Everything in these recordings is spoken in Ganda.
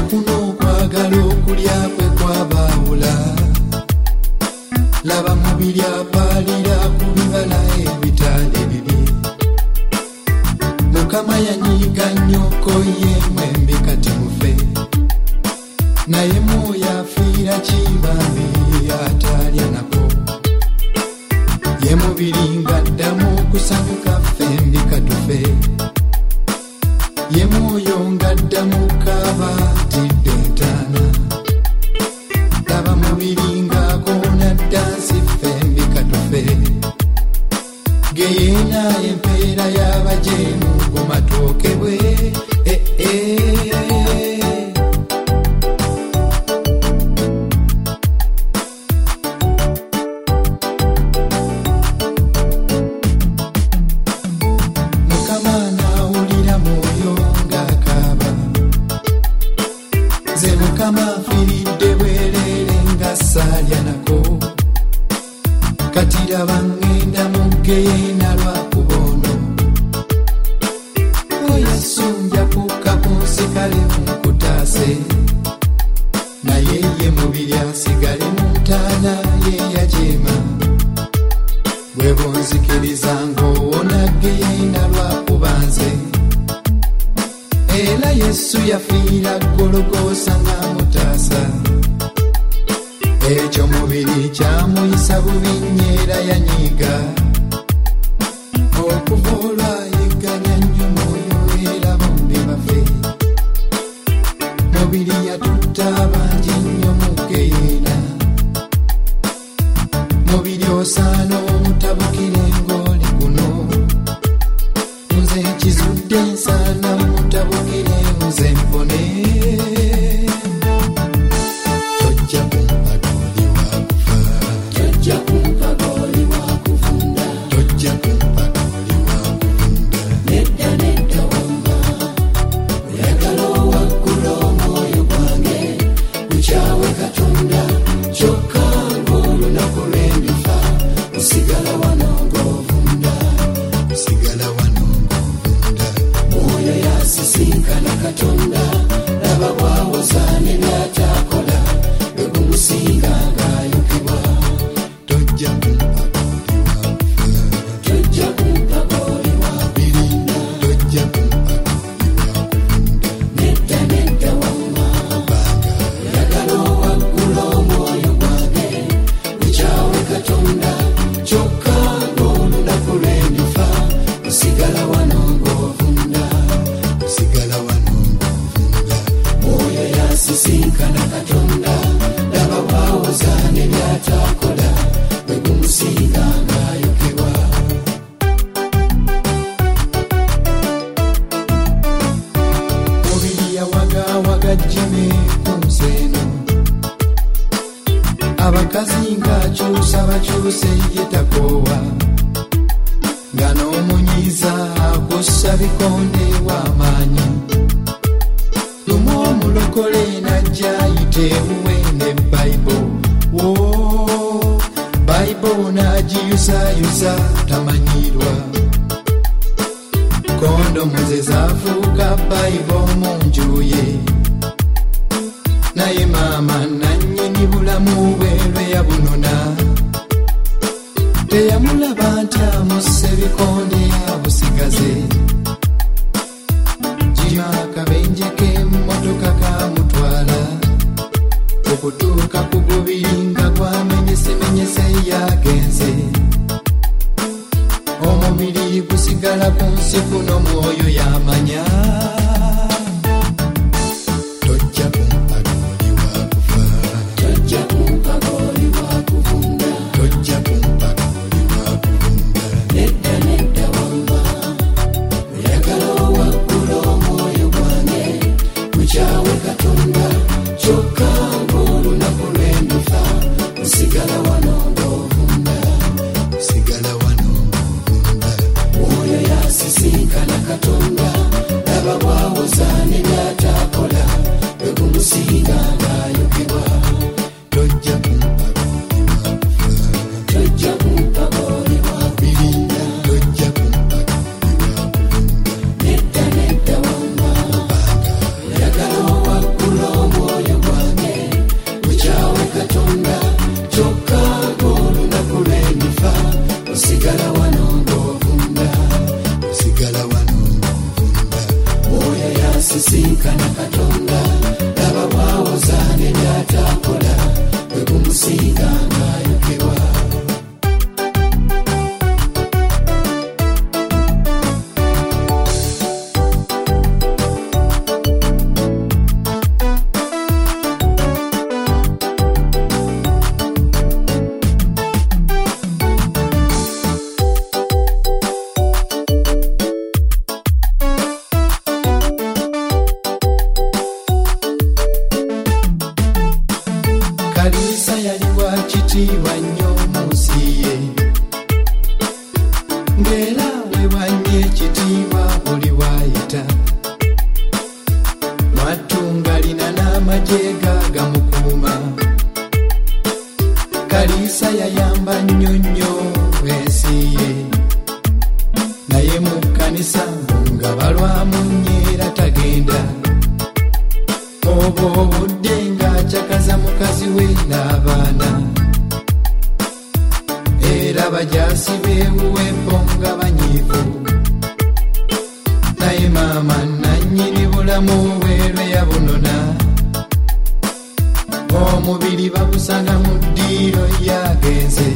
kuno kwagala okulya kwe kwabaawula. Laba mubiri apaalira ku bibala ebitaali bibi. Mukama yanyiga nnyoko ye mwembi kati mufe. Naye mwoyo afiira kibambi atalya nako. Ye mubiri ng'addamu okusanyuka fembi katufe. Ye mwoyo ng'addamu kaaba tidde ntaana. Laba mubiri ng'akoona dansi fembi katufe. Geyeena empeera y'abajeemu ku matooke bwe. Mukama n'awulira mwoyo ng'akaaba. Nze Mukama nfiiridde bwereere nga saalya nako. Kati laba ngenda mu Geyeena lwa kubono. Yesu nja kukka ku nsikale nkutaase. Naye ye mubiri asigale mu ntaana ye yajeema. Bwe bonzikiriza ng'owona Geyeena lwa kuba nze. Era Yesu yafiira Gologoosa ng'amutaasa. Ekyo mubiri kyamuyisa bubi nnyo era yanyiiga. Okuva olwo ayigganya nnyo mwoyo era bombi bafe. Mubiri yatutta abangi nnyo mu Geyeena. Mubiri osaana omutabukire ng'oli kuno. Nze nkizudde nsaana mutabukire nze mpone. Tojja kumpaga oli wakufunda. Tojja kumpaga oli wakufunda. Nedda wamba. Oyagala owaggula omwoyo gwange gukyawe Katonda. Kyokka ng'olunaku lw'endifa osigala wano ng'ovunda. Osigala wano ng'ovunda. Mwoyo yasisinkana Katonda. Laba bw'awoza ne by'ataakola. Bwe gumusinga ng'ayokebwa. Tojja kumpaga oli wakufa. Tojja kumpaga oli wakulinda. Tojja kumpaga oli wakufunda. Nedda wamma. Oyagala owaggula omwoyo gwange gukyawe Katonda. Kyokka ng'olunaku lw'endifa osigala wano ng'ovunda. Osigala wano ng'ovunda. Mwoyo yasisinkana Katonda. Laba bw'awoza ne by'ataakola. Bwe gumusinga ng'ayokebwa. Mubiri yawagaawaga Jime ku nsi eno. Abakazi ng'akyusa bakyuse ye takoowa. Nga n'omunyiiza akussa bikonde w'amaanyi. Lumu omulokole n'ajja ayita ewuwe ne Bayibolo. Bayibolo n'agiyusayusa tamanyirwa. Kondomu ze zaafuuka Bayibolo mu nju ye. Naye maama nannyini bulamu bwe lwe yabunona. Teyamulaba nti amusse bikonde abusigaze. Jima akabenje k'emmotoka kaamutwala. Okutuuka ku gubiri nga gwamenyesemenyese yagenze. Omubiri gusigala ku nsi kuno mwoyo yamanya. Tojja kumpaga oli wakufa. Tojja kumpaga oli wakufunda. Tojja kumpaga oli wakufunda. Nedda wamba. Oyagala owaggula omwoyo gwange gukyawe Katonda. Kyokka ng'olunaku lw'endifa osigala wano ng'ovunda. Osigala wano ng'ovunda. Mwoyo yasisinkana Katonda. amajega gamukuuma. Kalisa yayamba nnyo nnyo ensi ye, naye mu kkanisa nga balwamu nnyera tagenda. Obwo obudde ng'akyakaza mukazi we n'abaana, era bajaasi beewuwepo nga banyiivu. Naye maama nannyini bulamu bwerwe yabunona, omubiri bagusanga mu ddiiro yagenze.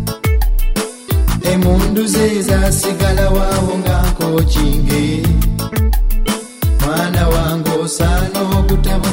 Emundu ze zasigala waawo nga nkookinge, mwana wange osaana obutabo